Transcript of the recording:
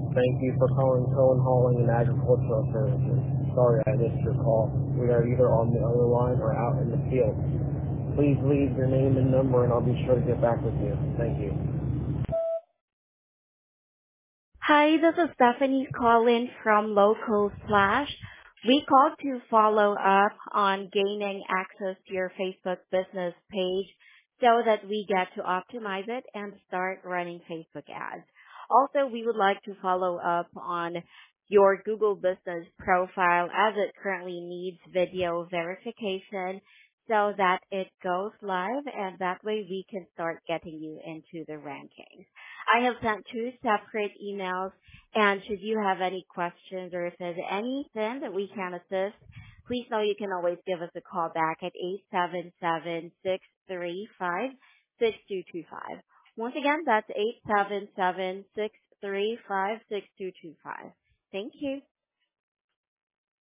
Thank you for calling Cohen Hauling and Agricultural Services. Sorry I missed your call. We are either on the other line or out in the field. Please leave your name and number and I'll be sure to get back with you. Thank you. Hi, this is Stephanie calling from Local Slash. We called to follow up on gaining access to your Facebook business page so that we get to optimize it and start running Facebook ads. Also, we would like to follow up on your Google business profile as it currently needs video verification so that it goes live and that way we can start getting you into the rankings. I have sent two separate emails, and should you have any questions or if there's anything that we can assist, please know you can always give us a call back at 877-635-6225. Once again, that's 877-635-6225. Thank you.